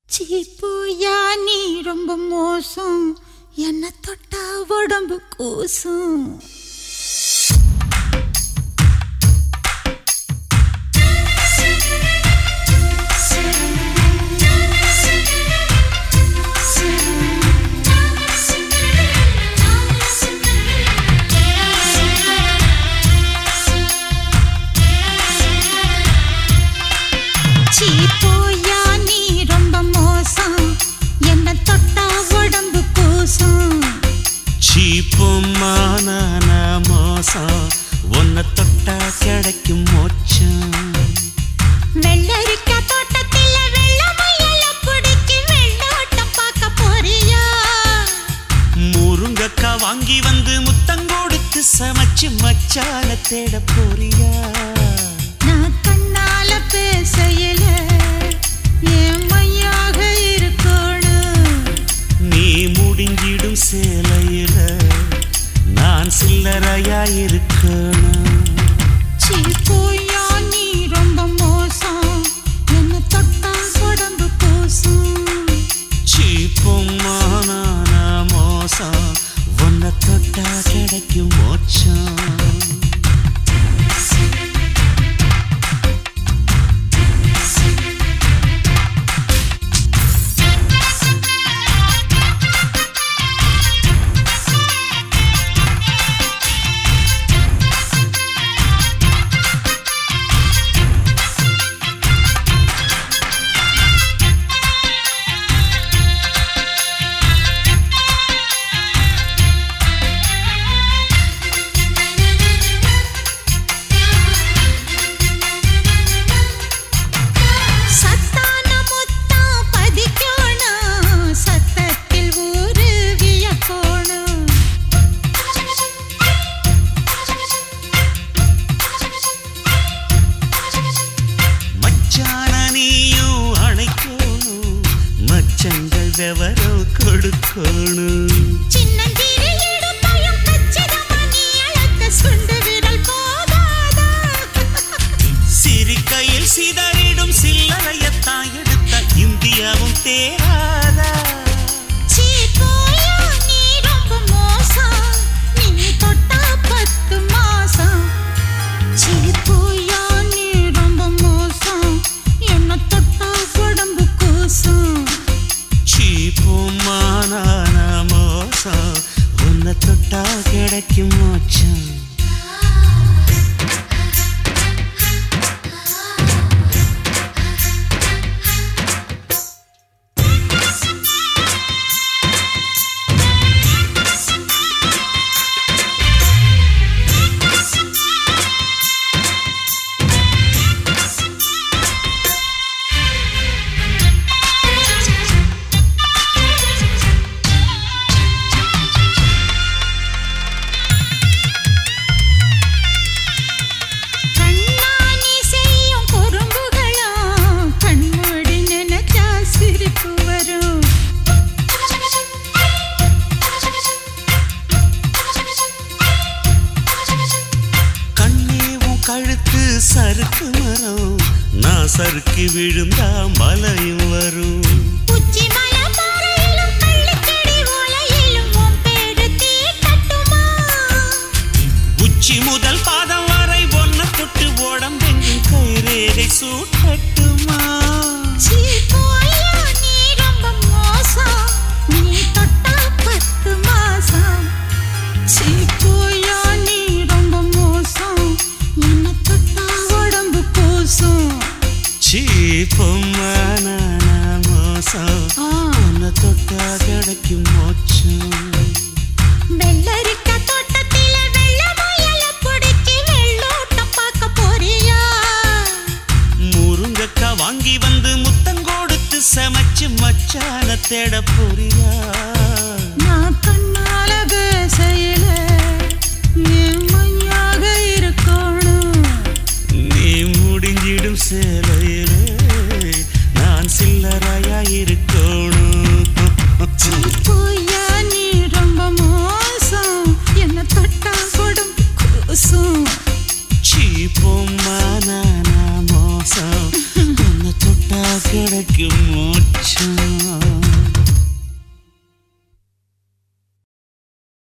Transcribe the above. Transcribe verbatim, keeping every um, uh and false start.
சீப்பூயா நீ ரொம்ப மோசம், என்ன தொட்டா உடம்பு கூசும். சீப்பூயா நீ ரொம்ப மோசம், என்ன தொட்டா உடம்பு கூசும். சீப்புமான மோசம், உன்னை தொட்டா கிடைக்கும் மோச்சம். வெள்ளரிக்கா தோட்டத்தில வெள்ள முயல பிடிச்சி வெள்ளோட்டம் பார்க்க போறியா? முருங்கக்கா வாங்கி வந்து முத்தங்கொடுத்து சமைச்சு மச்சான தேட போறியா? நான் கண்ணால பேசையில என் மையாக இருக்கணும். நீ முடிஞ்சிடும் சேலையில நான் சில்லறையா இருக்கணும். சீப்பூயா நீ ரொம்ப மோசம், என்ன தொட்டா உடம்பு கூசும். சீப்புமான மோசம், உன்னை தொட்டா கிடைக்கும் மோச்சம். மச்சங்கள் விவரம் கொடுக்கணும். சின்னஞ்சிறு இடுப்பையும் கச்சிதமா நீ அழைத்த சுண்டு விரல் போதாதா? சிரிக்கையில் சிதறிடும் சில்லறையத்தான் எடுத்த இந்தியாவும் தேராதா? சீப்பூயா நீ ரொம்ப மோசம், நீ தொட்டா பத்து மாசம். சீப்பூயா நீ ரொம்ப மோசம், என்ன தொட்டா உடம்பு கூசும். சீப்புமான மோசம், உன்னை தொட்டா கிடைக்கும் மோச்சம். கழுத்து சறுக்கு மரம், நான் சறுக்கி விழுந்தா மலையும் வரும். உச்சி மலை பாறையிலும் கள்ளிக்கடி ஓலையிலும் உன் பேரு தீட்டட்டுமா? உச்சி முதல் பாதம் வரை ஒன்ன தொட்டு உடம்பெங்கும் கைரேகை சூட்டட்டுமா? சீப்பூயா நீ ரொம்ப மோசம், நீ தொட்டா பத்து மாசம். சீப்பூயா நீ ரொம்ப மோசம், என்ன தொட்டா உடம்பு கூசும். சீப்புமான மோசம், உன்னை தொட்டா கிடைக்கும் மோச்சம். வெள்ளரிக்கா தோட்டத்தில வெள்ள முயல பிடிச்சி வெள்ளோட்டம் பார்க்க போறியா? முருங்கக்கா வாங்கி வந்து முத்தங்கொடுத்து சமைச்சு மச்சான தேட போறியா? நான் கண்ணால பேசையில என் மையாக இருக்கணும். நீ முடிஞ்சிடும் சேலையிலே நான் சில்லறையா இருக்கணும். சீப்பூயா நீ ரொம்ப மோசம், என்ன தொட்டா உடம்பு கூசும். சீப்புமான மோசம், உன்னை தொட்டா கிடைக்கும் மோச்சம். மச்சான்